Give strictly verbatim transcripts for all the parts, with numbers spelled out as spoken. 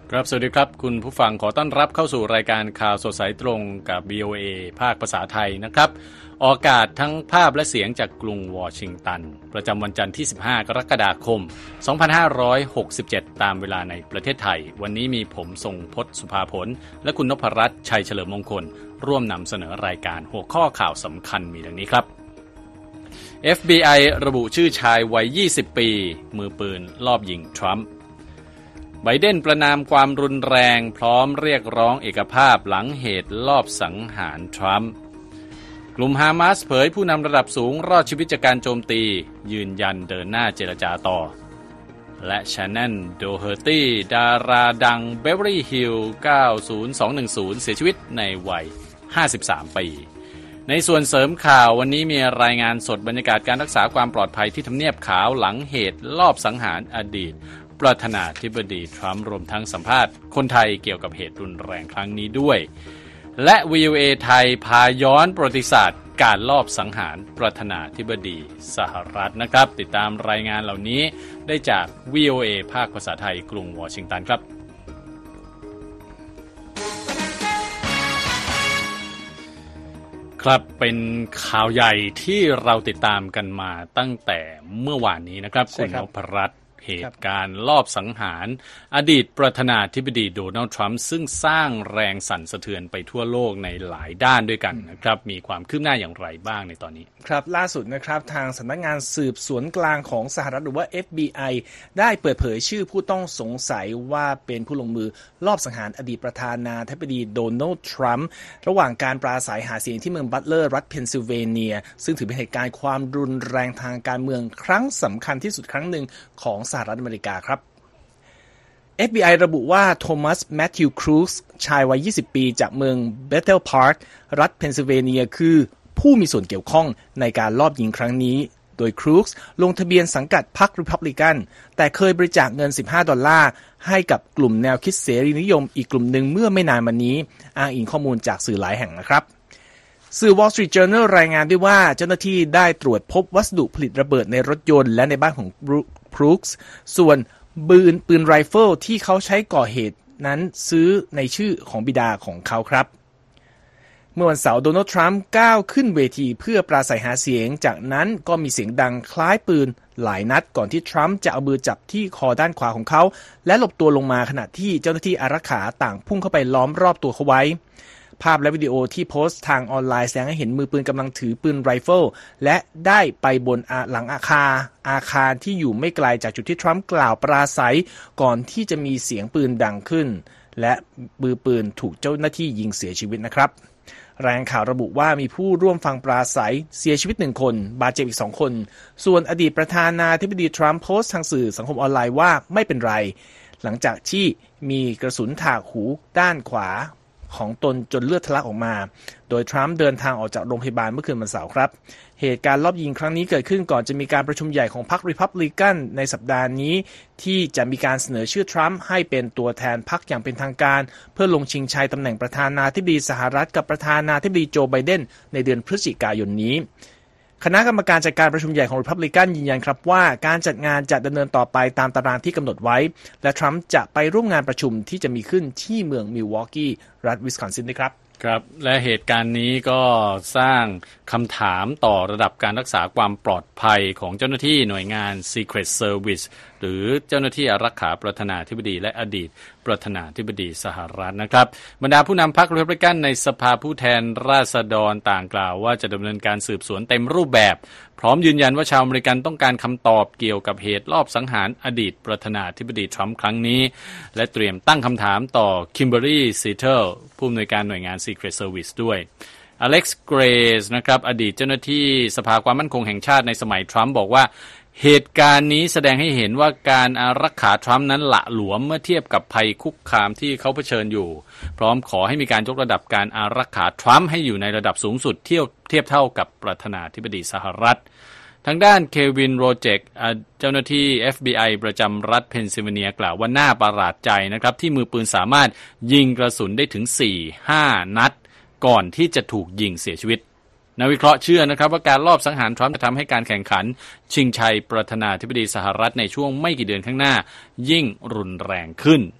ครับสวัสดีครับคุณผู้ฟังขอต้อนรับเข้าสู่รายการข่าวสดสายตรงกับ วี โอ เอ ภาคภาษาไทยนะครับออกอากาศทั้งภาพและเสียงจากกรุงวอชิงตันประจำวันจันทร์ที่สิบห้ากรกฎาคมสองพันห้าร้อยหกสิบเจ็ดตามเวลาในประเทศไทยวันนี้มีผมทรงพจน์สุภาผลและคุณนพรัตน์ชัยเฉลิมมงคลร่วมนำเสนอรายการหัวข้อข่าวสำคัญมีดังนี้ครับ เอฟ บี ไอ ระบุชื่อชายวัยยี่สิบปีมือปืนลอบยิงทรัมป์ไบเดนประณามความรุนแรงพร้อมเรียกร้องเอกภาพหลังเหตุลอบสังหารทรัมป์กลุ่มฮามาสเผยผู้นำระดับสูงรอดชีวิตจากการโจมตียืนยันเดินหน้าเจรจาต่อและชาแนนโดเฮอร์ตี้ดาราดังเบเวอรี่ฮิลล์เก้าศูนย์สองหนึ่งศูนย์เสียชีวิตในวัยห้าสิบสามปีในส่วนเสริมข่าววันนี้มีรายงานสดบรรยากาศการรักษาความปลอดภัยที่ทำเนียบขาวหลังเหตุลอบสังหารอดีตประธานาธิบดีทรัมป์รวมทั้งสัมภาษณ์คนไทยเกี่ยวกับเหตุรุนแรงครั้งนี้ด้วยและ วี โอ เอ ไทยพาย้อนประวัติศาสตร์การลอบสังหารประธานาธิบดีสหรัฐนะครับติดตามรายงานเหล่านี้ได้จาก วี โอ เอ ภาคภาษาไทยกรุงวอชิงตันครับครับเป็นข่าวใหญ่ที่เราติดตามกันมาตั้งแต่เมื่อวานนี้นะครับคุณนพรัตน์เหตุการณ์ลอบสังหารอดีตประธานาธิบดีโดนัลด์ทรัมป์ซึ่งสร้างแรงสั่นสะเทือนไปทั่วโลกในหลายด้านด้วยกันนะครับมีความคืบหน้าอย่างไรบ้างในตอนนี้ครับล่าสุดนะครับทางสำนักงานสืบสวนกลางของสหรัฐหรือว่า เอฟ บี ไอ ได้เปิดเผยชื่อผู้ต้องสงสัยว่าเป็นผู้ลงมือลอบสังหารอดีตประธานาธิบดีโดนัลด์ทรัมป์ระหว่างการปราศัยหาเสียงที่เมืองบัตเลอร์รัฐเพนซิลเวเนียซึ่งถือเป็นเหตุการณ์ความรุนแรงทางการเมืองครั้งสำคัญที่สุดครั้งหนึ่งของสหรัฐอเมริกาครับ เอฟ บี ไอ ระบุว่าโทมัสแมทธิวครูซชายวัยยี่สิบปีจากเมืองเบธเทลพาร์ครัฐเพนซิลเวเนียคือผู้มีส่วนเกี่ยวข้องในการลอบยิงครั้งนี้โดยครูซลงทะเบียนสังกัดพรรครีพับลิกันแต่เคยบริจาคเงินสิบห้าดอลลาร์ให้กับกลุ่มแนวคิดเสรีนิยมอีกกลุ่มหนึ่งเมื่อไม่นานมานี้อ้างอิงข้อมูลจากสื่อหลายแห่งนะครับสื่อ Wall Street Journal รายงานด้วยว่าเจ้าหน้าที่ได้ตรวจพบวัสดุผลิตระเบิดในรถยนต์และในบ้านของครูซส่วนปืนปืนไรเฟิลที่เขาใช้ก่อเหตุนั้นซื้อในชื่อของบิดาของเขาครับเมื่อวันเสาร์โดนัลด์ทรัมป์ก้าวขึ้นเวทีเพื่อปราศัยหาเสียงจากนั้นก็มีเสียงดังคล้ายปืนหลายนัดก่อนที่ทรัมป์จะเอามือจับที่คอด้านขวาของเขาและหลบตัวลงมาขณะที่เจ้าหน้าที่อารักขาต่างพุ่งเข้าไปล้อมรอบตัวเขาไว้ภาพและวิดีโอที่โพสต์ทางออนไลน์แสดงให้เห็นมือปืนกำลังถือปืนไรเฟิลและได้ไปบนหลังอาคารอาคารที่อยู่ไม่ไกลจากจุดที่ทรัมป์กล่าวปราศัยก่อนที่จะมีเสียงปืนดังขึ้นและมือปืนถูกเจ้าหน้าที่ยิงเสียชีวิตนะครับรายงานข่าวระบุว่ามีผู้ร่วมฟังปราศัยเสียชีวิตหนึ่งคนบาดเจ็บอีกสองคนส่วนอดีตประธานาธิบดีทรัมป์โพสต์ทางสื่อสังคมออนไลน์ว่าไม่เป็นไรหลังจากที่มีกระสุนถากหูด้านขวาของตนจนเลือดทะลักออกมาโดยทรัมป์เดินทางออกจากโรงพยาบาลเมื่อคืนวันเสาร์ครับเหตุการณ์ลอบยิงครั้งนี้เกิดขึ้นก่อนจะมีการประชุมใหญ่ของพรรครีพับลิกันในสัปดาห์นี้ที่จะมีการเสนอชื่อทรัมป์ให้เป็นตัวแทนพรรคอย่างเป็นทางการเพื่อลงชิงชัยตำแหน่งประธานาธิบดีสหรัฐกับประธานาธิบดีโจไบเดนในเดือนพฤศจิกายนนี้คณะกรรมการจัดการประชุมใหญ่ของรีพับลิกันยืนยันครับว่าการจัดงานจะดำเนินต่อไปตามตารางที่กำหนดไว้และทรัมป์จะไปร่วมงานประชุมที่จะมีขึ้นที่เมืองมิลวอกกี้รัฐวิสคอนซินด้วยครับครับและเหตุการณ์นี้ก็สร้างคำถามต่อระดับการรักษาความปลอดภัยของเจ้าหน้าที่หน่วยงาน Secret Service หรือเจ้าหน้าที่อารักขาประธานาธิบดีและอดีตประธานาธิบดีสหรัฐนะครับบรรดาผู้นำพรรครีพับลิกันในสภาผู้แทนราษฎรต่างกล่าวว่าจะดำเนินการสืบสวนเต็มรูปแบบพร้อมยืนยันว่าชาวอเมริกันต้องการคำตอบเกี่ยวกับเหตุลอบสังหารอดีตประธานาธิบดีทรัมป์ครั้งนี้และเตรียมตั้งคำถามต่อคิมเบอร์รี่ซีเทิลผู้อำนวยการหน่วยงาน Secret Service ด้วยอเล็กซ์เกรซนะครับอดีตเจ้าหน้าที่สภาความมั่นคงแห่งชาติในสมัยทรัมป์บอกว่าเหตุการณ์นี้แสดงให้เห็นว่าการอารักขาทรัมป์นั้นหละหลวมเมื่อเทียบกับภัยคุกคามที่เขาเผชิญอยู่พร้อมขอให้มีการยกระดับการอารักขาทรัมป์ให้อยู่ในระดับสูงสุดเทียบเทียบเท่ากับประธานาธิบดีสหรัฐทางด้านเควินโรเจกเจ้าหน้าที่ เอฟ บี ไอ ประจำรัฐเพนซิลเวเนียกล่าวว่าน่าประหลาดใจนะครับที่มือปืนสามารถยิงกระสุนได้ถึง สี่ถึงห้า นัดก่อนที่จะถูกยิงเสียชีวิตนักวิเคราะห์เชื่อนะครับว่าการลอบสังหารทรัมป์จะทำให้การแข่งขันชิงชัยประธานาธิบดีสหรัฐในช่วงไม่กี่เดือนข้างหน้ายิ่งรุนแรงขึ้น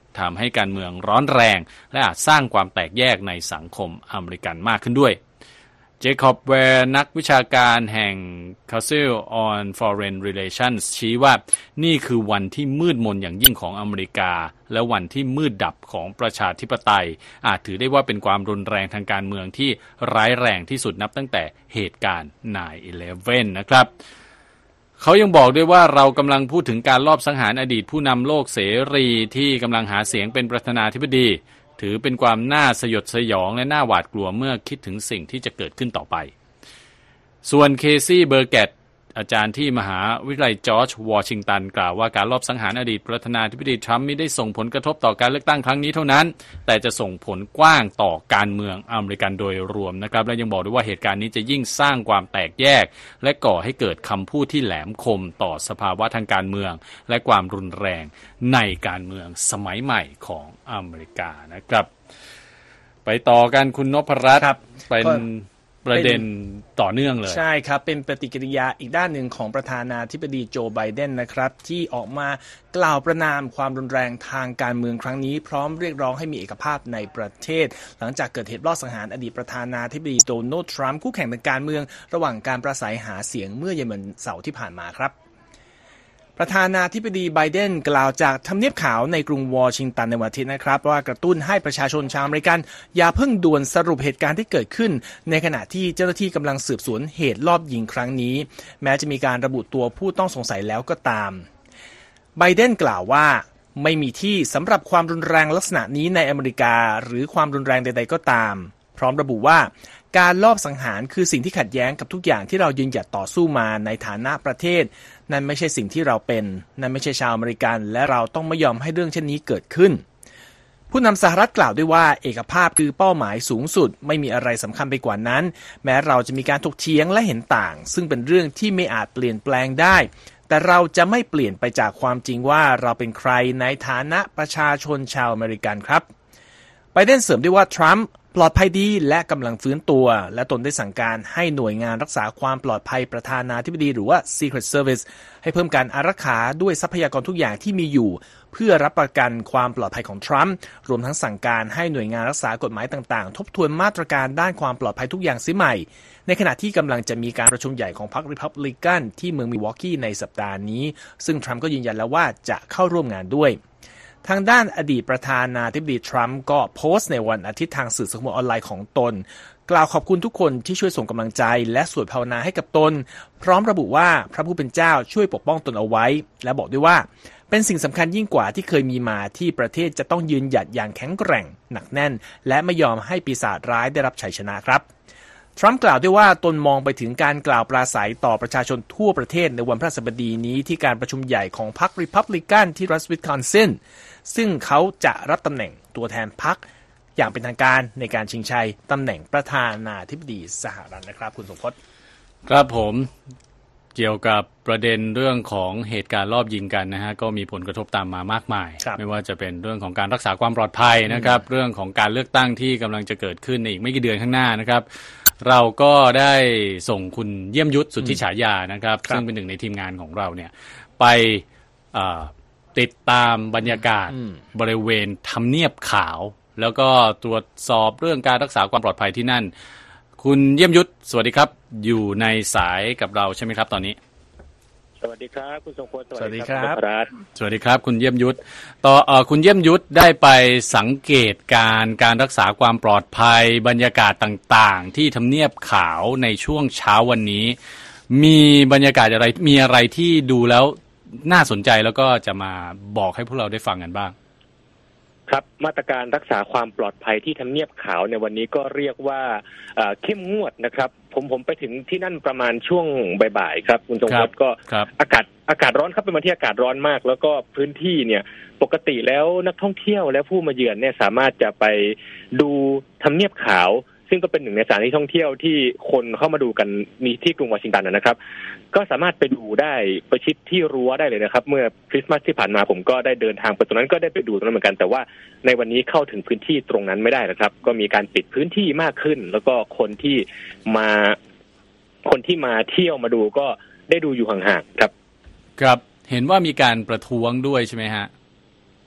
ทำให้การเมืองร้อนแรงและอาจสร้างความแตกแยกในสังคมอเมริกันมากขึ้นด้วยเจคอบแวร์นักวิชาการแห่ง Council on Foreign Relations ชี้ว่านี่คือวันที่มืดมนอย่างยิ่งของอเมริกาและวันที่มืดดับของประชาธิปไตยอาจถือได้ว่าเป็นความรุนแรงทางการเมืองที่ร้ายแรงที่สุดนับตั้งแต่เหตุการณ์ ไนน์ อีเลฟเว่น นะครับเขายังบอกด้วยว่าเรากำลังพูดถึงการลอบสังหารอดีตผู้นำโลกเสรีที่กำลังหาเสียงเป็นประธานาธิบดีถือเป็นความน่าสยดสยองและน่าหวาดกลัวเมื่อคิดถึงสิ่งที่จะเกิดขึ้นต่อไปส่วนเคซี่เบอร์แกตอาจารย์ที่มหาวิทยาลัยจอร์จวอชิงตันกล่าวว่าการลอบสังหารอดีตประธานาธิบดีทรัมป์ไม่ได้ส่งผลกระทบต่อการเลือกตั้งครั้งนี้เท่านั้นแต่จะส่งผลกว้างต่อการเมืองอเมริกันโดยรวมนะครับและยังบอกด้วยว่าเหตุการณ์นี้จะยิ่งสร้างความแตกแยกและก่อให้เกิดคำพูดที่แหลมคมต่อสภาวะทางการเมืองและความรุนแรงในการเมืองสมัยใหม่ของอเมริกานะครับไปต่อกันคุณนพรัตน์เป็นประเด็นต่อเนื่องเลยใช่ครับเป็นปฏิกิริยาอีกด้านหนึ่งของประธานาธิบดีโจไบเดนนะครับที่ออกมากล่าวประณามความรุนแรงทางการเมืองครั้งนี้พร้อมเรียกร้องให้มีเอกภาพในประเทศหลังจากเกิดเหตุลอบสังหารอดีตประธานาธิบดีโดนัลด์ทรัมป์คู่แข่งทางการเมืองระหว่างการประสัยหาเสียงเมื่อเย็นวันเสาร์ที่ผ่านมาครับประธานาธิบดีไบเดนกล่าวจากทำเนียบขาวในกรุงวอชิงตันในวันอาทิตย์นะครับว่ากระตุ้นให้ประชาชนชาวอเมริกันอย่าเพิ่งด่วนสรุปเหตุการณ์ที่เกิดขึ้นในขณะที่เจ้าหน้าที่กำลังสืบสวนเหตุลอบยิงครั้งนี้แม้จะมีการระบุตัวผู้ต้องสงสัยแล้วก็ตามไบเดนกล่าวว่าไม่มีที่สำหรับความรุนแรงลักษณะนี้ในอเมริกาหรือความรุนแรงใดๆก็ตามพร้อมระบุว่าการลอบสังหารคือสิ่งที่ขัดแย้งกับทุกอย่างที่เรายืนหยัดต่อสู้มาในฐานะประเทศนั่นไม่ใช่สิ่งที่เราเป็นนั่นไม่ใช่ชาวอเมริกันและเราต้องไม่ยอมให้เรื่องเช่นนี้เกิดขึ้นผู้นำสหรัฐกล่าวด้วยว่าเอกภาพคือเป้าหมายสูงสุดไม่มีอะไรสำคัญไปกว่านั้นแม้เราจะมีการถกเถียงและเห็นต่างซึ่งเป็นเรื่องที่ไม่อาจเปลี่ยนแปลงได้แต่เราจะไม่เปลี่ยนไปจากความจริงว่าเราเป็นใครในฐานะประชาชนชาวอเมริกันครับไบเดนเสริมด้วยว่าทรัมป์ปลอดภัยดีและกำลังฟื้นตัวและตนได้สั่งการให้หน่วยงานรักษาความปลอดภัยประธานาธิบดีหรือว่า Secret Service ให้เพิ่มการอารักขาด้วยทรัพยากรทุกอย่างที่มีอยู่เพื่อรับประกันความปลอดภัยของทรัมป์รวมทั้งสั่งการให้หน่วยงานรักษากฎหมายต่างๆทบทวนมาตรการด้านความปลอดภัยทุกอย่างเสียใหม่ในขณะที่กำลังจะมีการประชุมใหญ่ของพรรค Republican ที่เมืองมิลวอกกี้ในสัปดาห์นี้ซึ่งทรัมป์ก็ยืนยันแล้วว่าจะเข้าร่วมงานด้วยทางด้านอดีตประธานาธิบดีทรัมป์ก็โพสต์ในวันอาทิตย์ทางสื่อสังคมออนไลน์ของตนกล่าวขอบคุณทุกคนที่ช่วยส่งกำลังใจและสวดภาวนาให้กับตนพร้อมระบุว่าพระผู้เป็นเจ้าช่วยปกป้องตนเอาไว้และบอกด้วยว่าเป็นสิ่งสำคัญยิ่งกว่าที่เคยมีมาที่ประเทศจะต้องยืนหยัดอย่างแข็งแกร่งหนักแน่นและไม่ยอมให้ปีศาจร้ายได้รับชัยชนะครับทรัมป์กล่าวด้วยว่าตนมองไปถึงการกล่าวปราศัยต่อประชาชนทั่วประเทศในวันพฤหัสบดีนี้ที่การประชุมใหญ่ของพรรค Republican ที่รัฐวิสคอนซินซึ่งเขาจะรับตำแหน่งตัวแทนพรรคอย่างเป็นทางการในการชิงชัยตำแหน่งประธานาธิบดีสหรัฐนะครับคุณสมพจน์ครับผมเกี่ยวกับประเด็นเรื่องของเหตุการณ์รอบยิงกันนะฮะก็มีผลกระทบตามมามากมายไม่ว่าจะเป็นเรื่องของการรักษาความปลอดภัยนะครับเรื่องของการเลือกตั้งที่กำลังจะเกิดขึ้นในอีกไม่กี่เดือนข้างหน้านะครับเราก็ได้ส่งคุณเยี่ยมยุทธสุทธิฉายานะครับซึ่งเป็นหนึ่งในทีมงานของเราเนี่ยไปติดตามบรรยากาศบริเวณทำเนียบขาวแล้วก็ตรวจสอบเรื่องการรักษาความปลอดภัยที่นั่นคุณเยี่ยมยุทธสวัสดีครับอยู่ในสายกับเราใช่ไหมครับตอนนี้สวัสดีครับคุณทรงพลสวัสดีครับสวัสดีครับคุณเยี่ยมยุทธต่อเอ่อคุณเยี่ยมยุทธได้ไปสังเกตการการรักษาความปลอดภัยบรรยากาศต่างๆที่ทำเนียบขาวในช่วงเช้าวันนี้มีบรรยากาศอะไรมีอะไรที่ดูแล้วน่าสนใจแล้วก็จะมาบอกให้พวกเราได้ฟังกันบ้างครับมาตรการรักษาความปลอดภัยที่ทำเนียบขาวในวันนี้ก็เรียกว่าเข้มงวดนะครับผมผมไปถึงที่นั่นประมาณช่วงบ่ายๆครับคุณจงพจน์ก็อากาศอากาศร้อนครับเป็นวันที่อากาศร้อนมากแล้วก็พื้นที่เนี่ยปกติแล้วนักท่องเที่ยวและผู้มาเยือนเนี่ยสามารถจะไปดูทำเนียบขาวซึ่งก็เป็นหนึ่งในสถานที่ท่องเที่ยวที่คนเข้ามาดูกันมีที่กรุงวอชิงตันนะครับก็สามารถไปดูได้ประชิดที่รั้วได้เลยนะครับเมื่อคริสต์มาสที่ผ่านมาผมก็ได้เดินทางไปตรงนั้นก็ได้ไปดูตรงนั้นเหมือนกันแต่ว่าในวันนี้เข้าถึงพื้นที่ตรงนั้นไม่ได้นะครับก็มีการปิดพื้นที่มากขึ้นแล้วก็คนที่มาคนที่มาเที่ยวมาดูก็ได้ดูอยู่ห่างๆครับครับเห็นว่ามีการประท้วงด้วยใช่ไหมฮะ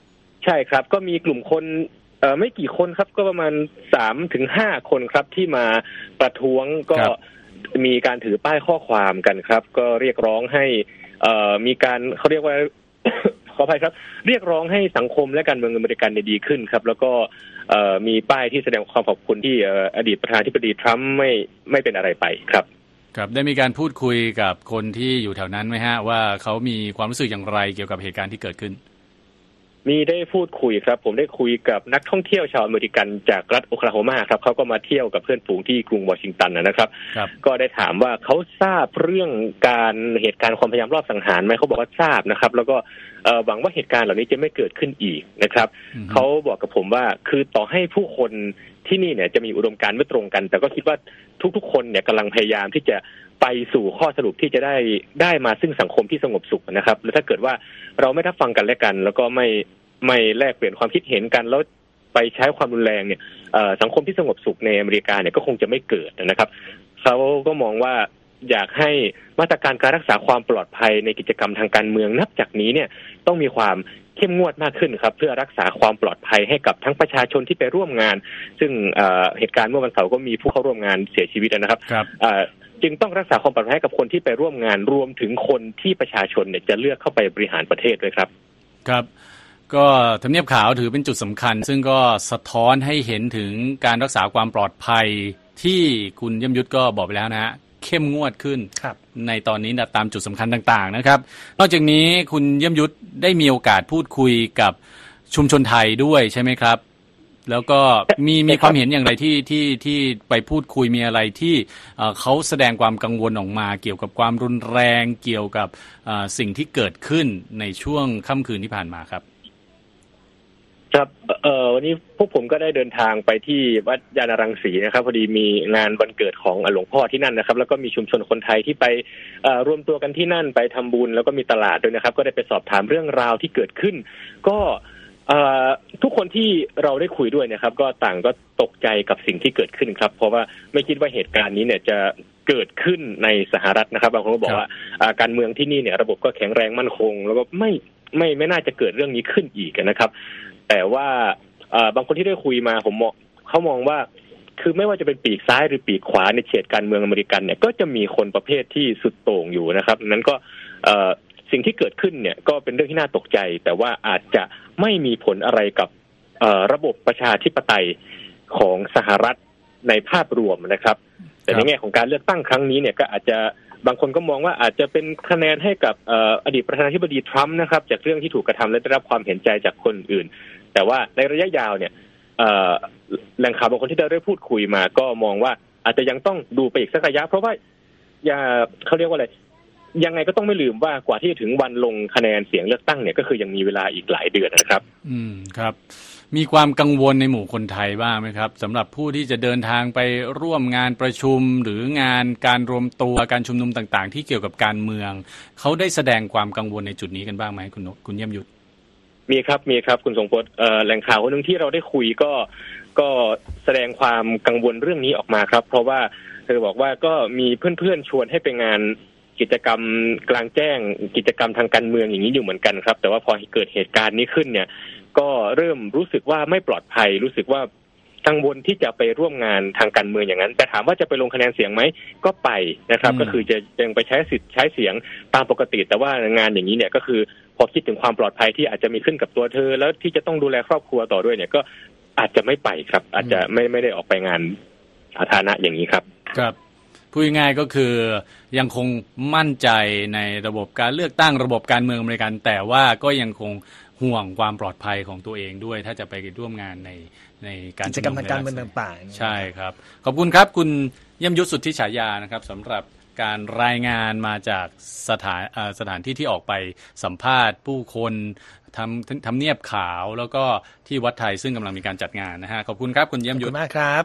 ใช่ครับก็มีกลุ่มคนเอ่อไม่กี่คนครับก็ประมาณสามถึงห้าคนครับที่มาประท้วงก็มีการถือป้ายข้อความกันครับก็เรียกร้องให้เอ่อมีการเขาเรียกว่า ขออภัยครับเรียกร้องให้สังคมและการเมืองอเมริกันดีขึ้นครับแล้วก็เอ่อมีป้ายที่แสดงความขอบคุณที่อดีตประธานาธิบดีทรัมป์ไม่ไม่เป็นอะไรไปครับครับได้มีการพูดคุยกับคนที่อยู่แถวนั้นไหมฮะว่าเขามีความรู้สึกอย่างไรเกี่ยวกับเหตุการณ์ที่เกิดขึ้นมีได้พูดคุยครับผมได้คุยกับนักท่องเที่ยวชาวอเมริกันจากรัฐโอคลาโฮมาครับเขาก็มาเที่ยวกับเพื่อนฝูงที่กรุงวอชิงตันนะครับก็ได้ถามว่าเขาทราบเรื่องการเหตุการณ์ความพยายามรอบสังหารไหมเขาบอกว่าทราบนะครับแล้วก็หวังว่าเหตุการณ์เหล่านี้จะไม่เกิดขึ้นอีกนะครับเขาบอกกับผมว่าคือต่อให้ผู้คนที่นี่เนี่ยจะมีอุดมการณ์ไม่ตรงกันแต่ก็คิดว่าทุกๆคนเนี่ยกำลังพยายามที่จะไปสู่ข้อสรุปที่จะได้ได้มาซึ่งสังคมที่สงบสุขนะครับแล้วถ้าเกิดว่าเราไม่รับฟังกันและกันแล้วก็ไม่ไม่แลกเปลี่ยนความคิดเห็นกันแล้วไปใช้ความรุนแรงเนี่ยสังคมที่สงบสุขในอเมริกาเนี่ยก็คงจะไม่เกิดนะครับเขาก็มองว่าอยากให้มาตรการการรักษาความปลอดภัยในกิจกรรมทางการเมืองนับจากนี้เนี่ยต้องมีความเข้มงวดมากขึ้นครับเพื่อรักษาความปลอดภัยให้กับทั้งประชาชนที่ไปร่วมงานซึ่งเหตุการณ์เมื่อวันเสาร์ก็มีผู้เข้าร่วมงานเสียชีวิตนะครับจึงต้องรักษาความปลอดภัยให้กับคนที่ไปร่วมงานรวมถึงคนที่ประชาชนเนี่ยจะเลือกเข้าไปบริหารประเทศด้วยครับครับก็ทำเนียบขาวถือเป็นจุดสำคัญซึ่งก็สะท้อนให้เห็นถึงการรักษาความปลอดภัยที่คุณเยี่ยมยุทธก็บอกไปแล้วนะฮะเข้มงวดขึ้นในตอนนี้ตามจุดสำคัญต่างๆนะครับนอกจากนี้คุณเยี่ยมยุทธได้มีโอกาสพูดคุยกับชุมชนไทยด้วยใช่ไหมครับแล้วก็มีมีความเห็นอย่างไรที่ที่ที่ไปพูดคุยมีอะไรที่เขาแสดงความกังวลออกมาเกี่ยวกับความรุนแรงเกี่ยวกับสิ่งที่เกิดขึ้นในช่วงค่ำคืนที่ผ่านมาครับครับเอ่อวันนี้พวกผมก็ได้เดินทางไปที่วัดยานรังสีนะครับพอดีมีงานวันเกิดของหลวงพ่อที่นั่นนะครับแล้วก็มีชุมชนคนไทยที่ไปเอ่อรวมตัวกันที่นั่นไปทำบุญแล้วก็มีตลาดด้วยนะครับก็ได้ไปสอบถามเรื่องราวที่เกิดขึ้นก็เอ่อทุกคนที่เราได้คุยด้วยนะครับก็ต่างก็ตกใจกับสิ่งที่เกิดขึ้นครับเพราะว่าไม่คิดว่าเหตุการณ์นี้เนี่ยจะเกิดขึ้นในสหรัฐนะครับบางคนก็บอกว่าการเมืองที่นี่เนี่ยระบบก็แข็งแรงมั่นคงแล้วก็ไม่ไม่ไม่น่าจะเกิดเรื่องนี้ขึ้นอีกนะครับแต่ว่าบางคนที่ได้คุยมาผมมองเขามองว่าคือไม่ว่าจะเป็นปีกซ้ายหรือปีกขวาในเฉดการเมืองอเมริกันเนี่ยก็จะมีคนประเภทที่สุดโต่งอยู่นะครับนั้นก็สิ่งที่เกิดขึ้นเนี่ยก็เป็นเรื่องที่น่าตกใจแต่ว่าอาจจะไม่มีผลอะไรกับระบบประชาธิปไตยของสหรัฐในภาพรวมนะครับแต่ในแง่ของการเลือกตั้งครั้งนี้เนี่ยก็อาจจะบางคนก็มองว่าอาจจะเป็นคะแนนให้กับอดีตประธานาธิบดีทรัมป์นะครับจากเรื่องที่ถูกกระทำและได้รับความเห็นใจจากคนอื่นแต่ว่าในระยะยาวเนี่ยแหล่งข่าวบางคนที่ได้พูดคุยมาก็มองว่าอาจจะยังต้องดูไปอีกสักระยะเพราะว่าอย่าเขาเรียกว่าอะไรยังไงก็ต้องไม่ลืมว่ากว่าที่จะถึงวันลงคะแนนเสียงเลือกตั้งเนี่ยก็คือยังมีเวลาอีกหลายเดือนนะครับอืมครับมีความกังวลในหมู่คนไทยบ้างไหมครับสำหรับผู้ที่จะเดินทางไปร่วมงานประชุมหรืองานการรวมตัวการชุมนุมต่างๆที่เกี่ยวกับการเมืองเขาได้แสดงความกังวลในจุดนี้กันบ้างไหมคุณคุณเยี่ยมยุทธมีครับมีครับคุณทรงพจน์แหล่งข่าวคนนึงที่เราได้คุยก็ก็แสดงความกังวลเรื่องนี้ออกมาครับเพราะว่าเธอบอกว่าก็มีเพื่อนๆชวนให้ไปงานกิจกรรมกลางแจ้งกิจกรรมทางการเมืองอย่างนี้อยู่เหมือนกันครับแต่ว่าพอเกิดเหตุการณ์นี้ขึ้นเนี่ยก็เริ่มรู้สึกว่าไม่ปลอดภัยรู้สึกว่ากังวลที่จะไปร่วมงานทางการเมืองอย่างนั้นแต่ถามว่าจะไปลงคะแนนเสียงไหมก็ไปนะครับก็คือจะยังไปใช้สิทธิ์ใช้เสียงตามปกติแต่ว่างานอย่างนี้เนี่ยก็คือพอคิดถึงความปลอดภัยที่อาจจะมีขึ้นกับตัวเธอแล้วที่จะต้องดูแลครอบครัวต่อด้วยเนี่ยก็อาจจะไม่ไปครับอาจจะไม่ไม่ได้ออกไปงานสาธารณะอย่างนี้ครับครับพูดง่ายๆก็คือยังคงมั่นใจในระบบการเลือกตั้งระบบการเมืองอเมริกันแต่ว่าก็ยังคงห่วงความปลอดภัยของตัวเองด้วยถ้าจะไปร่วมงานในในการกิจกรรมทางการเมืองต่างๆใช่ครับขอบคุณครับคุณเยี่ยมยุทธสุทธิฉายานะครับสำหรับการรายงานมาจากสถานสถานที่ที่ออกไปสัมภาษณ์ผู้คนทำทำเนียบขาวแล้วก็ที่วัดไทยซึ่งกำลังมีการจัดงานนะฮะขอบคุณครับคุณเยี่ยมยุทธขอบคุณมากครับ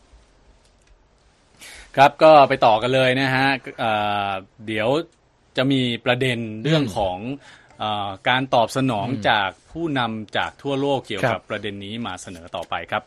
ครับก็ไปต่อกันเลยนะฮะ เ, เดี๋ยวจะมีประเด็นเรื่องของเอ่อการตอบสนองจากผู้นำจากทั่วโลกเกี่ยวกับประเด็นนี้มาเสนอต่อไปครับ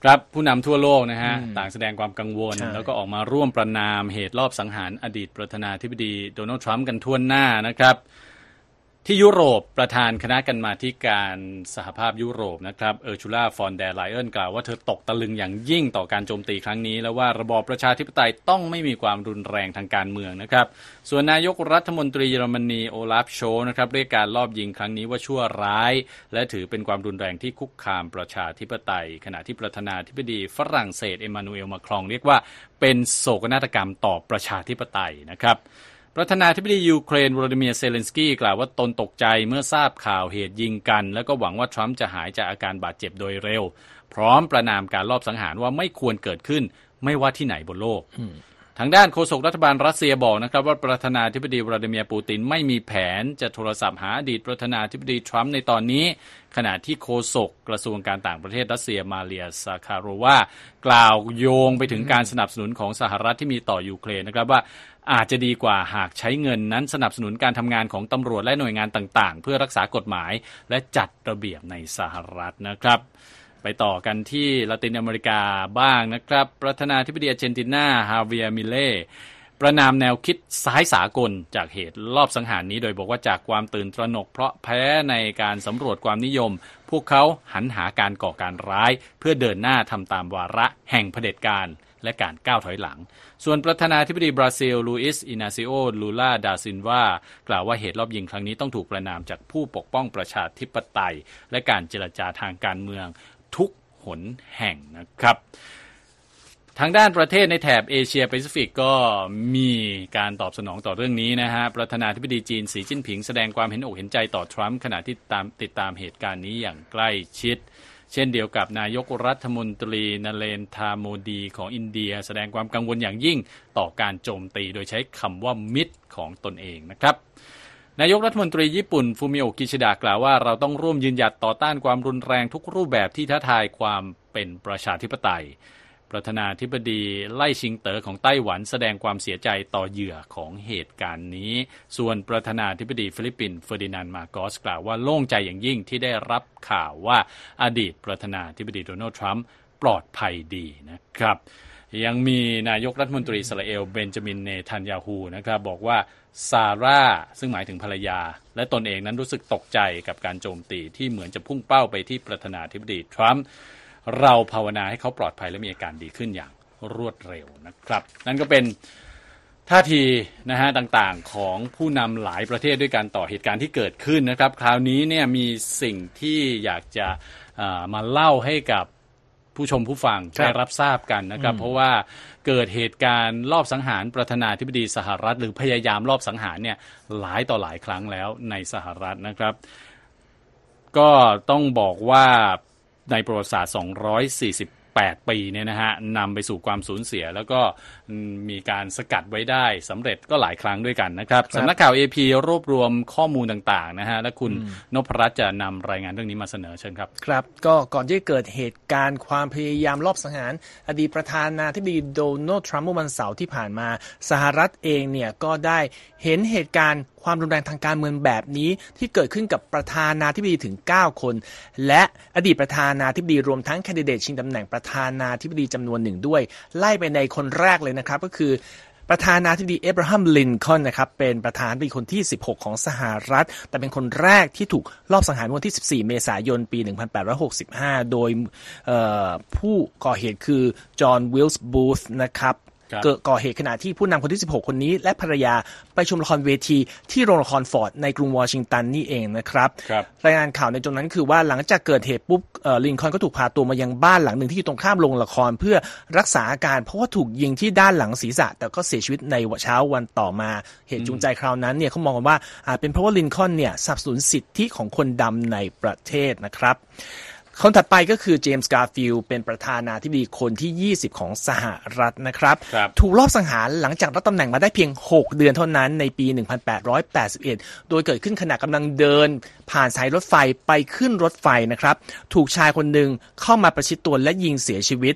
ครับผู้นำทั่วโลกนะฮะต่างแสดงความกังวลแล้วก็ออกมาร่วมประณามเหตุลอบสังหารอดีตประธานาธิบดีโดนัลด์ทรัมป์กันทั่วหน้านะครับที่ยุโรปประธานคณะกรรมาธิการสหภาพยุโรปนะครับเออร์ชูล่าฟอนเดอร์ไลเอนกล่าวว่าเธอตกตะลึงอย่างยิ่งต่อการโจมตีครั้งนี้และว่าระบอบประชาธิปไตยต้องไม่มีความรุนแรงทางการเมืองนะครับส่วนนายกรัฐมนตรีเยอรมนีโอลาฟโชล์นะครับเรียกการลอบยิงครั้งนี้ว่าชั่วร้ายและถือเป็นความรุนแรงที่คุกคามประชาธิปไตยขณะที่ประธานาธิบดีฝรั่งเศสเอมมานูเอลมาครองเรียกว่าเป็นโศกนาฏกรรมต่อประชาธิปไตยนะครับประธานาธิบดียูเครนโวโลดิเมียร์เซเลนสกี้กล่าวว่าตนตกใจเมื่อทราบข่าวเหตุยิงกันแล้วก็หวังว่าทรัมป์จะหายจากอาการบาดเจ็บโดยเร็วพร้อมประณามการลอบสังหารว่าไม่ควรเกิดขึ้นไม่ว่าที่ไหนบนโลกทางด้านโฆษกรัฐบาลรัสเซียบอกนะครับว่าประธานาธิบดีวลาดิเมียร์ปูตินไม่มีแผนจะโทรศัพท์หาอดีตประธานาธิบดีทรัมป์ในตอนนี้ขณะที่โฆษกกระทรวงการต่างประเทศรัสเซียมาเรียซาคาโรวากล่าวโยงไปถึงการสนับสนุนของสหรัฐที่มีต่อยูเครนนะครับว่าอาจจะดีกว่าหากใช้เงินนั้นสนับสนุนการทำงานของตำรวจและหน่วยงานต่างๆเพื่อรักษากฎหมายและจัดระเบียบในสหรัฐนะครับไปต่อกันที่ละตินอเมริกาบ้างนะครับประธานาธิบดีอาร์เจนตินาฮาเวียร์มิเล่ประนามแนวคิดซ้ายสากลจากเหตุลอบสังหารนี้โดยบอกว่าจากความตื่นตระหนกเพราะแพ้ในการสำรวจความนิยมพวกเขาหันหาการก่อการร้ายเพื่อเดินหน้าทำตามวาระแห่งเผด็จการและการก้าวถอยหลังส่วนประธานาธิบดีบราซิลลูอิสอินาซิโอลูลาดาซินวากล่าวว่าเหตุรอบยิงครั้งนี้ต้องถูกประนามจากผู้ปกป้องประชาธิปไตยและการเจรจาทางการเมืองทุกหนแห่งนะครับทางด้านประเทศในแถบเอเชียแปซิฟิกก็มีการตอบสนองต่อเรื่องนี้นะฮะประธานาธิบดีจีนสีจิ้นผิงแสดงความเห็นอกเห็นใจต่อทรัมป์ขณะที่ตามติดตามเหตุการณ์นี้อย่างใกล้ชิดเช่นเดียวกับนายกรัฐมนตรีนเรนทราโมดีของอินเดียแสดงความกังวลอย่างยิ่งต่อการโจมตีโดยใช้คำว่ามิตรของตนเองนะครับนายกรัฐมนตรีญี่ปุ่นฟูมิโอะกิชิดะกล่าวว่าเราต้องร่วมยืนหยัดต่อต้านความรุนแรงทุกรูปแบบที่ท้าทายความเป็นประชาธิปไตยประธานาธิบดีไล่ชิงเต๋อของไต้หวันแสดงความเสียใจต่อเหยื่อของเหตุการณ์นี้ส่วนประธานาธิบดีฟิลิปปินส์เฟอร์ดินานด์มาโกสกล่าวว่าโล่งใจอย่างยิ่งที่ได้รับข่าวว่าอดีตประธานาธิบดีโดนัลด์ทรัมป์ปลอดภัยดีนะครับยังมีนายกรัฐมนตรีอิสราเอลเบนจามินเนทันยาฮูนะครับบอกว่าซาร่าซึ่งหมายถึงภรรยาและตนเองนั้นรู้สึกตกใจกับการโจมตีที่เหมือนจะพุ่งเป้าไปที่ประธานาธิบดีทรัมป์เราภาวนาให้เขาปลอดภัยและมีอาการดีขึ้นอย่างรวดเร็วนะครับนั่นก็เป็นท่าทีนะฮะต่างๆของผู้นำหลายประเทศด้วยกันต่อเหตุการณ์ที่เกิดขึ้นนะครับคราวนี้เนี่ยมีสิ่งที่อยากจะมาเล่าให้กับผู้ชมผู้ฟังได้รับทราบกันนะครับเพราะว่าเกิดเหตุการณ์ลอบสังหารประธานาธิบดีสหรัฐหรือพยายามลอบสังหารเนี่ยหลายต่อหลายครั้งแล้วในสหรัฐนะครับก็ต้องบอกว่าในประวัติศาสตร์สองร้อยสี่สิบแปดปีเนี่ยนะฮะนำไปสู่ความสูญเสียแล้วก็มีการสกัดไว้ได้สำเร็จก็หลายครั้งด้วยกันนะครับสำนักข่าว เอ พี รวบรวมข้อมูลต่างๆนะฮะและคุณนพรัตน์จะนำรายงานเรื่องนี้มาเสนอเชิญครับครับก็ก่อนที่จะเกิดเหตุการณ์ความพยายามลอบสังหารอดีตประธานาธิบดีโดนัลด์ทรัมป์เมื่อวันเสาร์ที่ผ่านมาสหรัฐเองเนี่ยก็ได้เห็นเหตุการณ์ความรุนแรงทางการเมืองแบบนี้ที่เกิดขึ้นกับประธานาธิบดีถึงเก้าคนและอดีตประธานาธิบดีรวมทั้งแคนดิเดตชิงตำแหน่งประธานาธิบดีจำนวนหนึ่งด้วยไล่ไปในคนแรกเลยนะครับก็คือประธานาธิบดีเอเบราฮัมลินคอล์นนะครับเป็นประธานาธิบดีคนที่สิบหกของสหรัฐแต่เป็นคนแรกที่ถูกลอบสังหารวันที่สิบสี่เมษายนปีหนึ่งพันแปดร้อยหกสิบห้าโดยผู้ก่อเหตุคือจอห์นวิลส์บูธนะครับเกิดก่อเหตุขณะที่ผู้นำคนที่สิบหกคนนี้และภรรยาไปชมละครเวทีที่โรงละครฟอร์ดในกรุงวอชิงตันนี่เองนะครับรายงานข่าวในตรงนั้นคือว่าหลังจากเกิดเหตุปุ๊บลินคอล์นก็ถูกพาตัวมายังบ้านหลังหนึ่งที่อยู่ตรงข้ามโรงละครเพื่อรักษาอาการเพราะว่าถูกยิงที่ด้านหลังศีรษะแต่ก็เสียชีวิตในเช้าวันต่อมาเหตุจูงใจคราวนั้นเนี่ยเขามองกันว่าอาจเป็นเพราะว่าลินคอล์นเนี่ยสนับสนุนสิทธิของคนดำในประเทศนะครับคนถัดไปก็คือเจมส์การ์ฟิลด์เป็นประธานาธิบดีคนที่ยี่สิบของสหรัฐนะครับถูกลอบสังหารหลังจากรับตำแหน่งมาได้เพียงหกเดือนเท่านั้นในปีหนึ่งพันแปดร้อยแปดสิบเอ็ดโดยเกิดขึ้นขณะกำลังเดินผ่านสายรถไฟไปขึ้นรถไฟนะครับถูกชายคนหนึ่งเข้ามาประชิดตัวและยิงเสียชีวิต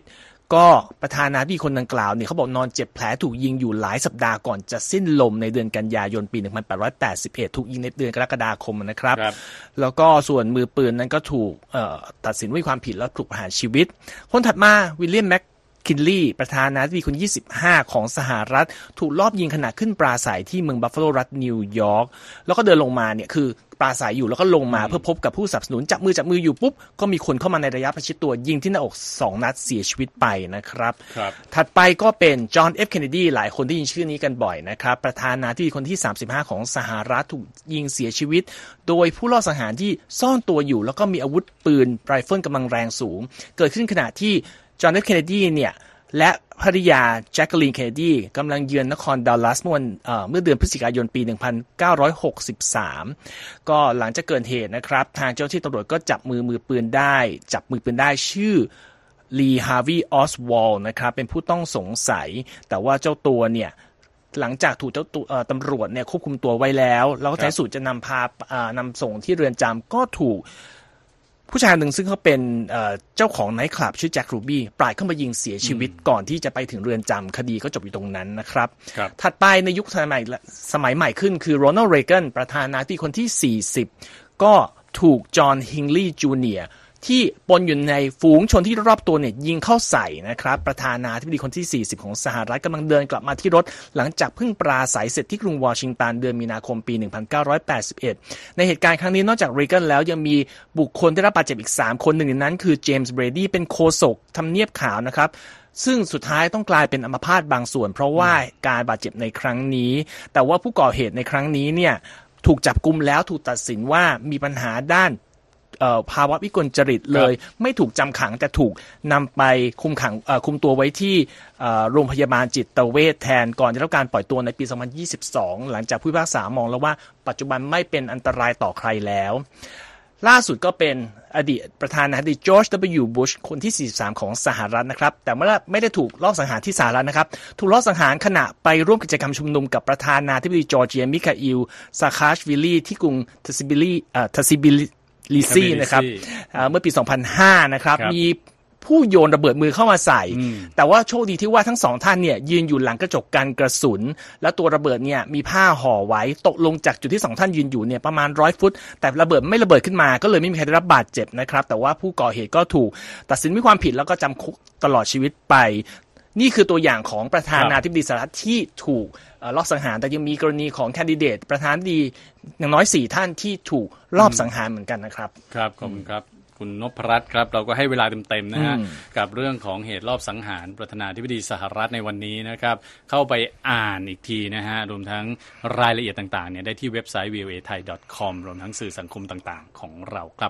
ก็ประธานาธิบดีคนดังกล่าวเนี่ยเขาบอกนอนเจ็บแผลถูกยิงอยู่หลายสัปดาห์ก่อนจะสิ้นลมในเดือนกันยายนปีหนึ่งพันแปดร้อยแปดสิบเอ็ดถูกยิงในเดือนกรกฎาคมนะครับแล้วก็ส่วนมือปืนนั้นก็ถูกตัดสินว่ามีความผิดแล้วถูกประหารชีวิตคนถัดมาวิลเลียมแม็กคินลีย์ประธานาธิบดีคนยี่สิบห้าของสหรัฐถูกลอบยิงขณะขึ้นปราศัยที่เมืองบัฟฟาโลรัฐนิวยอร์กแล้วก็เดินลงมาเนี่ยคือปราศัยอยู่แล้วก็ลงมาเพื่อพบกับผู้สนับสนุนจับมือจับมืออยู่ปุ๊บก็มีคนเข้ามาในระยะประชิดตัวยิงที่หน้าอกสองนัดเสียชีวิตไปนะครับถัดไปก็เป็นจอห์นเอฟเคนเนดีหลายคนได้ยินชื่อนี้กันบ่อยนะครับประธานาธิบดีคนที่สามสิบห้าของสหรัฐถูกยิงเสียชีวิตโดยผู้ลอบสังหารที่ซ่อนตัวอยู่แล้วก็มีอาวุธปืนไรเฟิลกำลังแรงสูงเกิดขึ้นขณะที่จอห์นเอฟเคนเนดีเนี่ยและภรรยาแจ็คเกอรีนเคนเนดีกำลังเยือนนครดัลลัสเมื่อวันเมื่อเดือนพฤศจิกายนปีหนึ่งพันเก้าร้อยหกสิบสามก็หลังจากเกิดเหตุนะครับทางเจ้าหน้าที่ตำรวจก็จับมือมือปืนได้จับมือปืนได้ชื่อลีฮาร์วีย์ออสวอลด์นะครับเป็นผู้ต้องสงสัยแต่ว่าเจ้าตัวเนี่ยหลังจากถูกเจ้าตัวตำรวจเนี่ยควบคุมตัวไว้แล้วแล้วก็ใช้สูตรจะนำพานำส่งที่เรือนจำก็ถูกผู้ชายหนึ่งซึ่งเขาเป็นเจ้าของไนท์คลับชื่อแจ็ครูบี้ปล่อยเข้ามายิงเสียชีวิตก่อนที่จะไปถึงเรือนจำคดีก็จบอยู่ตรงนั้นนะครับถัดไปในยุคสมัยสมัยใหม่ขึ้นคือโรนัลด์ เรแกนประธานาธิบดีคนที่สี่สิบก็ถูกจอห์น ฮิงลีย์ จูเนียร์ที่ปนอยู่ในฝูงชนที่รอบตัวเนี่ยยิงเข้าใส่นะครับประธานาธิบดีคนที่สี่สิบของสหรัฐกำลังเดินกลับมาที่รถหลังจากเพิ่งปราศัยเสร็จที่กรุงวอชิงตันเดือนมีนาคมปีหนึ่งพันเก้าร้อยแปดสิบเอ็ดในเหตุการณ์ครั้งนี้นอกจากเรแกนแล้วยังมีบุคคลได้รับบาดเจ็บอีกสามคนหนึ่งในนั้นคือเจมส์ เบรดี้เป็นโฆษกทำเนียบขาวนะครับซึ่งสุดท้ายต้องกลายเป็นอัมพาตบางส่วนเพราะว่าการบาดเจ็บในครั้งนี้แต่ว่าผู้ก่อเหตุในครั้งนี้เนี่ยถูกจับกุมแล้วถูกตัดสินว่ามีปัญหาด้านภาวะวิกลจริตเลยไม่ถูกจำขังแต่ถูกนำไปคุมขังคุมตัวไว้ที่โรงพยาบาลจิตเวชแทนก่อนจะรับการปล่อยตัวในปีสองพันยี่สิบสองหลังจากผู้พิพากษามองแล้วว่าปัจจุบันไม่เป็นอันตรายต่อใครแล้วล่าสุดก็เป็นอดีตประธานาธิบดีจอร์จ ดับเบิลยู บุชคนที่สี่สิบสามของสหรัฐนะครับแต่ไม่ได้ถูกลอบสังหารที่สหรัฐนะครับถูกลอบสังหารขณะไปร่วมกิจกรรมชุมนุมกับประธานาธิบดีจอร์เจียมิคาอิล ซาคาชวิลลีที่กรุงทัสซิบิลีทัสซิบิลีลิซี่นะครับเมื่อปีสองพันห้านะครับมีผู้โยนระเบิดมือเข้ามาใส่แต่ว่าโชคดีที่ว่าทั้งสองท่านเนี่ยยืนอยู่หลังกระจกกันกระสุนแล้วตัวระเบิดเนี่ยมีผ้าห่อไว้ตกลงจากจุดที่สองท่านยืนอยู่เนี่ยประมาณร้อยฟุตแต่ระเบิดไม่ระเบิดขึ้นมาก็เลยไม่มีใครได้รับบาดเจ็บนะครับแต่ว่าผู้ก่อเหตุก็ถูกตัดสินมีความผิดแล้วก็จำคุกตลอดชีวิตไปนี่คือตัวอย่างของประธานาธิบดีสหรัฐที่ถูกลอบสังหารแต่ยังมีกรณีของแคนดิเดตประธานาธิบดีอย่างน้อยสี่ท่านที่ถูกลอบสังหารเหมือนกันนะครับครับขอบคุณครับคุณนพรัตน์ครับเราก็ให้เวลาเต็มๆนะฮะกับเรื่องของเหตุลอบสังหารประธานาธิบดีสหรัฐในวันนี้นะครับเข้าไปอ่านอีกทีนะฮะรวมทั้งรายละเอียดต่างๆเนี่ยได้ที่เว็บไซต์ วี โอ เอ ไทย ดอท คอม รวมทั้งสื่อสังคมต่างๆของเราครับ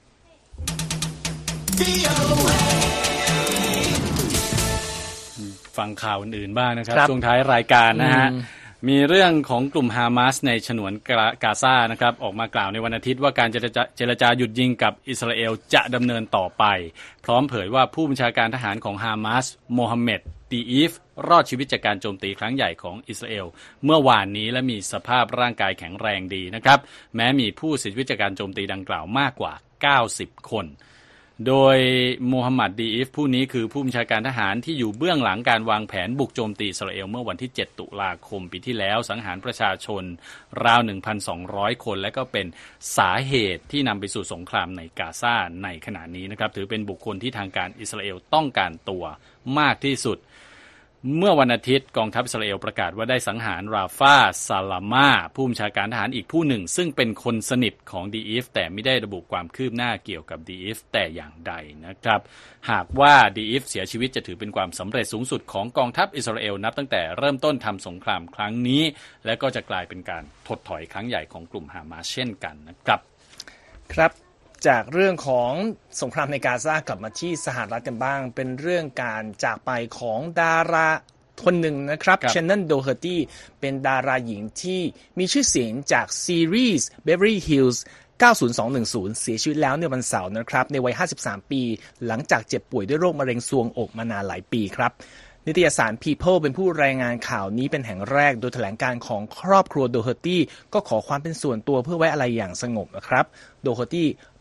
ฟังข่าวอื่นๆบ้างนะครับช่วงท้ายรายการนะฮะมีเรื่องของกลุ่มฮามาสในฉนวนกาซานะครับออกมากล่าวในวันอาทิตย์ว่าการเจรจาเจรจาหยุดยิงกับอิสราเอลจะดำเนินต่อไปพร้อมเผยว่าผู้บัญชาการทหารของฮามาสโมฮัมเหม็ด ดีอีฟรอดชีวิตจากการโจมตีครั้งใหญ่ของอิสราเอลเมื่อวานนี้และมีสภาพร่างกายแข็งแรงดีนะครับแม้มีผู้เสียชีวิตจากการโจมตีดังกล่าวมากกว่าเก้าสิบคนโดยโมฮัมหมัด ดีอีฟผู้นี้คือผู้บัญชาการทหารที่อยู่เบื้องหลังการวางแผนบุกโจมตีอิสราเอลเมื่อวันที่เจ็ดตุลาคมปีที่แล้วสังหารประชาชนราว หนึ่งพันสองร้อย คนและก็เป็นสาเหตุที่นำไปสู่สงครามในกาซาในขณะนี้นะครับถือเป็นบุคคลที่ทางการอิสราเอลต้องการตัวมากที่สุดเมื่อวันอาทิตย์กองทัพอิสราเอลประกาศว่าได้สังหารราฟาซาลามาผู้บัญชาการทหารอีกผู้หนึ่งซึ่งเป็นคนสนิทของดีอีฟแต่ไม่ได้ระบุความคืบหน้าเกี่ยวกับดีอีฟแต่อย่างใดนะครับหากว่าดีอีฟเสียชีวิตจะถือเป็นความสำเร็จสูงสุดของกองทัพอิสราเอลนับตั้งแต่เริ่มต้นทำสงครามครั้งนี้และก็จะกลายเป็นการถดถอยครั้งใหญ่ของกลุ่มฮามาสเช่นกันนะครับครับจากเรื่องของสงครามในกาซากลับมาที่สหรัฐกันบ้างเป็นเรื่องการจากไปของดาราคนหนึ่งนะครับชานน โดเฮอร์ตี้เป็นดาราหญิงที่มีชื่อเสียงจากซีรีส์ Beverly Hills เก้าศูนย์สองหนึ่งศูนย์ เสียชีวิตแล้วในวันเสาร์นะครับในวัยห้าสิบสามปีหลังจากเจ็บป่วยด้วยโรคมะเร็งทรวงอกมานานหลายปีครับนิตยสาร People เป็นผู้รายงานข่าวนี้เป็นแห่งแรกโดยแถลงการของครอบครัวโดเฮอร์ตี้ก็ขอความเป็นส่วนตัวเพื่อไว้อะไรอย่างสงบนะครับโดเฮอร์ตี้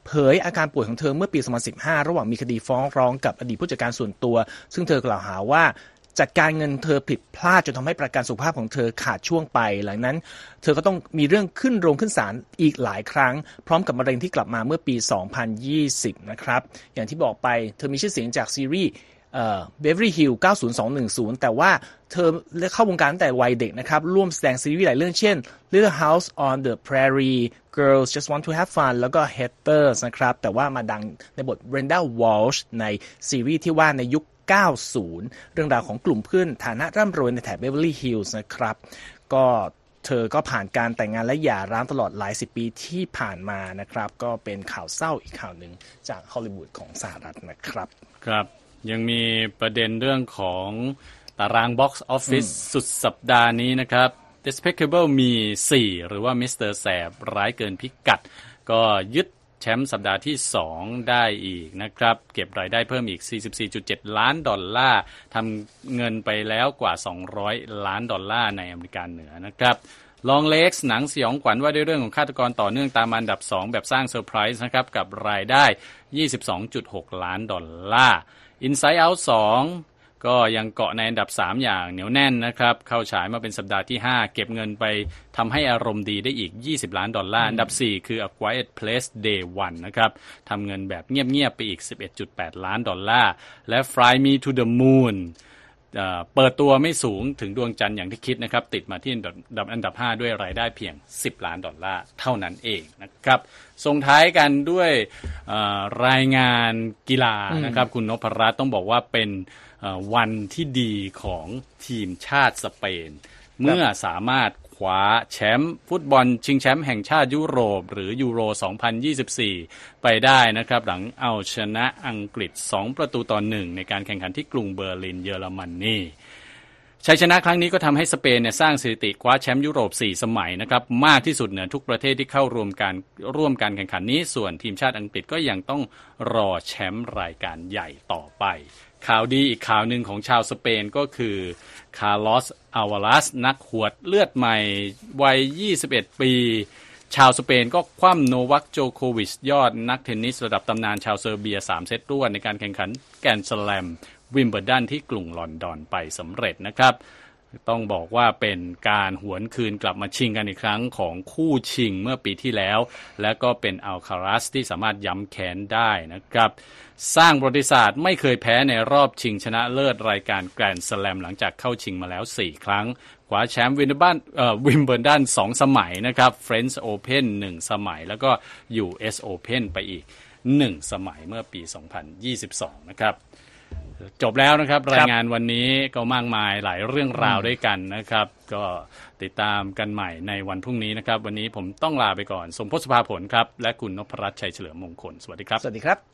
เผยอาการป่วยของเธอเมื่อปีสองพันสิบห้าระหว่างมีคดีฟ้องร้องกับอดีตผู้จัดการส่วนตัวซึ่งเธอกล่าวหาว่าจัดการเงินเธอผิดพลาดจนทำให้ประกันสุขภาพของเธอขาดช่วงไปหลังนั้นเธอก็ต้องมีเรื่องขึ้นโรงขึ้นศาลอีกหลายครั้งพร้อมกับมะเร็งที่กลับมาเมื่อปีสองพันยี่สิบนะครับอย่างที่บอกไปเธอมีชื่อเสียงจากซีรีส์เอ่อ Beverly Hills เก้าศูนย์สองหนึ่งศูนย์แต่ว่าเธอเข้าวงการตั้งแต่วัยเด็กนะครับร่วมแสดงซีรีส์หลายเรื่องเช่น Little House on the Prairie Girls Just Want to Have Fun แล้วก็ Haters นะครับแต่ว่ามาดังในบท Brenda Walsh ในซีรีส์ที่ว่าในยุคเก้าสิบเรื่องราวของกลุ่มเพื่อนฐานะร่ำรวยในแถบ Beverly Hills นะครับก็เธอก็ผ่านการแต่งงานและหย่าร้างตลอดหลายสิบปีที่ผ่านมานะครับก็เป็นข่าวเศร้าอีกข่าวหนึ่งจากฮอลลีวูดของสหรัฐนะครับครับยังมีประเด็นเรื่องของตาราง Box Office สุดสัปดาห์นี้นะครับ Despicable มีสี่หรือว่า มิสเตอร์ แสบร้ายเกินพิกัดก็ยึดแชมป์สัปดาห์ที่สองได้อีกนะครับเก็บรายได้เพิ่มอีก สี่สิบสี่จุดเจ็ด ล้านดอลลาร์ทำเงินไปแล้วกว่าสองร้อยล้านดอลลาร์ในอเมริกาเหนือนะครับลองเล็กซ์หนังสยองขวัญว่าด้วยเรื่องของฆาตกรต่อเนื่องตามอันดับสองแบบสร้างเซอร์ไพรส์นะครับกับรายได้ ยี่สิบสองจุดหก ล้านดอลลาร์ Inside Out สองก็ยังเกาะในอันดับสามอย่างเหนียวแน่นนะครับเข้าฉายมาเป็นสัปดาห์ที่ห้าเก็บเงินไปทำให้อารมณ์ดีได้อีกยี่สิบล้านดอลลาร์อันดับสี่คือ A Quiet Place Day วันนะครับทำเงินแบบเงียบๆไปอีก สิบเอ็ดจุดแปด ล้านดอลลาร์และ Fly Me to the Moon เอ่อเปิดตัวไม่สูงถึงดวงจันทร์อย่างที่คิดนะครับติดมาที่อันดับอันดับห้าด้วยรายได้เพียงสิบล้านดอลลาร์เท่านั้นเองนะครับส่งท้ายกันด้วยรายงานกีฬานะครับคุณนพรัตน์ต้องบอกว่าเป็นวันที่ดีของทีมชาติสเปนเมื่อสามารถคว้าแชมป์ฟุตบอลชิงแชมป์แห่งชาติยุโรปหรือยูโรสองพันยี่สิบสี่ไปได้นะครับหลังเอาชนะอังกฤษสองประตูต่อหนึ่งในการแข่งขันที่กรุงเบอร์ลินเยอรมนีชัยชนะครั้งนี้ก็ทำให้สเปนเนี่ยสร้างสถิติคว้าแชมป์ยุโรปสี่สมัยนะครับมากที่สุดเหนือทุกประเทศที่เข้าร่วมการร่วมการแข่งขันนี้ส่วนทีมชาติอังกฤษก็ยังต้องรอแชมป์รายการใหญ่ต่อไปข่าวดีอีกข่าวหนึ่งของชาวสเปนก็คือคาร์ลอสอาวาลัสนักหวดเลือดใหม่วัยยี่สิบเอ็ดปีชาวสเปนก็คว่ำโนวัคโจโควิชยอดนักเทนนิสระดับตำนานชาวเซอร์เบียสามเซตรวดในการแข่งขันแกรนด์สแลมวิมเบิลดันที่กรุงลอนดอนไปสำเร็จนะครับต้องบอกว่าเป็นการหวนคืนกลับมาชิงกันอีกครั้งของคู่ชิงเมื่อปีที่แล้วและก็เป็นอัลคารัสที่สามารถย้ำแค้นได้นะครับสร้างประวัติศาสตร์ไม่เคยแพ้ในรอบชิงชนะเลิศรายการแกรนด์สแลมหลังจากเข้าชิงมาแล้วสี่ครั้งคว้าแชมป์วิมเบิลดันเอ่อวิมเบิลดันสองสมัยนะครับ French Open หนึ่งสมัยแล้วก็ ยู เอส Open ไปอีกหนึ่งสมัยเมื่อปีสองพันยี่สิบสองนะครับจบแล้วนะครับรายงานวันนี้ก็มากมายหลายเรื่องราวด้วยกันนะครับก็ติดตามกันใหม่ในวันพรุ่งนี้นะครับวันนี้ผมต้องลาไปก่อนสมพศ สุภาผลครับและคุณนพรัตน์ชัยเฉลิมมงคลสวัสดีครับสวัสดีครับ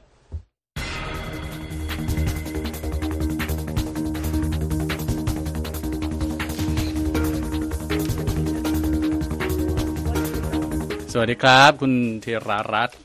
สวัสดีครับคุณธีรารัตน์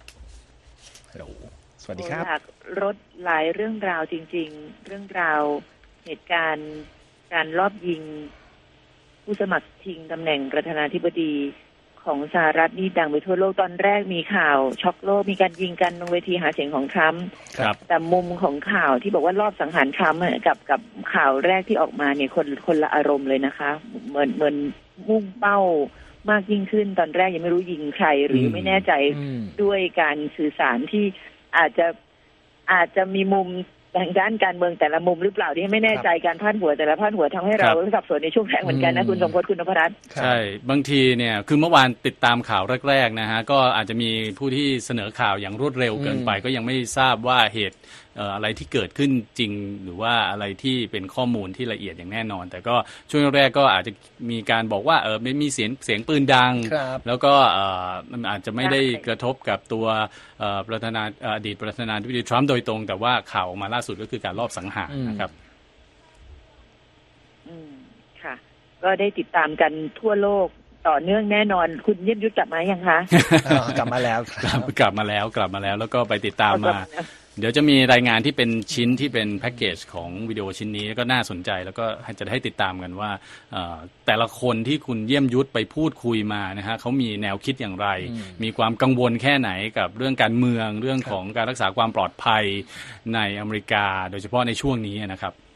สวัสดีครับรถหลายเรื่องราวจริงๆเรื่องราวเหตุการณ์การลอบยิงผู้สมัครชิงตำแหน่งประธานาธิบดีของสหรัฐนี่ดังไปทั่วโลกตอนแรกมีข่าวช็อกโลกมีการยิงกันบนเวทีหาเสียงของทรัมป์แต่มุมของข่าวที่บอกว่ารอบสังหารทรัมป์กับกับข่าวแรกที่ออกมาเนี่ยคนคนละอารมณ์เลยนะคะเหมือนเหมือนมุ่งเป้ามากยิ่งขึ้นตอนแรกยังไม่รู้ยิงใครหรือไม่แน่ใจด้วยการสื่อสารที่อาจจะอาจจะมีมุมทางด้านการเมืองแต่ละมุมหรือเปล่าที่ไม่แน่ใจการพาดหัวแต่ละพาดหัวทำให้เราสับสนในช่วงแรกเหมือนกันนะคุณสมพศคุณนพรัตน์ใช่บางทีเนี่ยคือเมื่อวานติดตามข่าวแรกๆนะฮะก็อาจจะมีผู้ที่เสนอข่าวอย่างรวดเร็วเกินไปก็ยังไม่ทราบว่าเหตุอะไรที่เกิดขึ้นจริงหรือว่าอะไรที่เป็นข้อมูลที่ละเอียดอย่างแน่นอนแต่ก็ช่วงแรกก็อาจจะมีการบอกว่าเออไม่มีเสียงเสียงปืนดังแล้วก็เออมันอาจจะไม่ได้กระทบกับตัวประธานาอดีตประธานาธิบดีทรัมป์โดยตรงแต่ว่าข่าวออกมาล่าสุดก็คือการลอบสังหารนะครับอืมค่ะก็ได้ติดตามกันทั่วโลกต่อเนื่องแน่นอนคุณเยี่ยมยุทธกลับมายังคะกลับมาแล้วครับกลับมาแล้วกลับมาแล้วแล้วก็ไปติดตามมาเดี๋ยวจะมีรายงานที่เป็นชิ้นที่เป็นแพ็กเกจของวิดีโอชิ้นนี้ก็น่าสนใจแล้วก็จะได้ติดตามกันว่าแต่ละคนที่คุณเยี่ยมยุทธไปพูดคุยมานะฮะเขามีแนวคิดอย่างไรมีความกังวลแค่ไหนกับเรื่องการเมืองเรื่องของการรักษาความปลอดภัยในอเมริกาโดยเฉพาะในช่วงนี้นะครับ